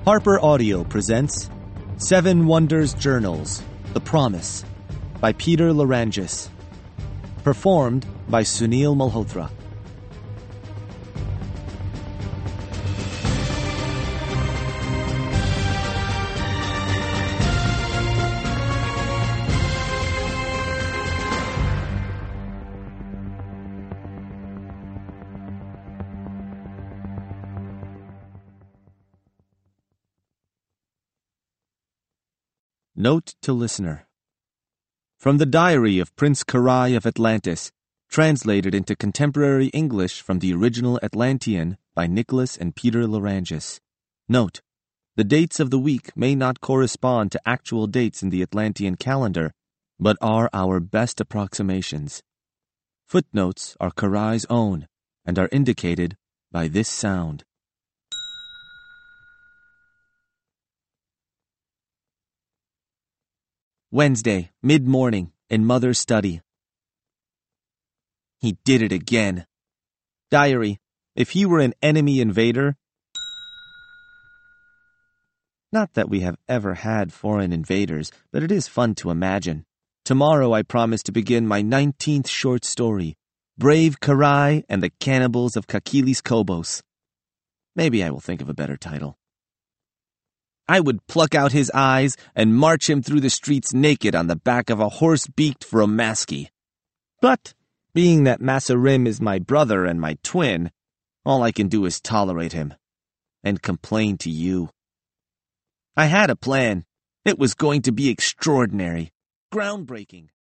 Harper Audio presents Seven Wonders Journals, The Promise, by Peter Lerangis. Performed by Sunil Malhotra. Note to listener. From the Diary of Prince Karai of Atlantis, translated into contemporary English from the original Atlantean by Nicholas and Peter Lerangis. Note: the dates of the week may not correspond to actual dates in the Atlantean calendar, but are our best approximations. Footnotes are Karai's own and are indicated by this sound. Wednesday, mid-morning, in Mother's study. He did it again. Diary, if he were an enemy invader... Not that we have ever had foreign invaders, but it is fun to imagine. Tomorrow I promise to begin my 19th short story, Brave Karai and the Cannibals of Kakilis Kobos. Maybe I will think of a better title. I would pluck out his eyes and march him through the streets naked on the back of a horse beaked for a masky. But, being that Masarim is my brother and my twin, all I can do is tolerate him and complain to you. I had a plan. It was going to be extraordinary, groundbreaking.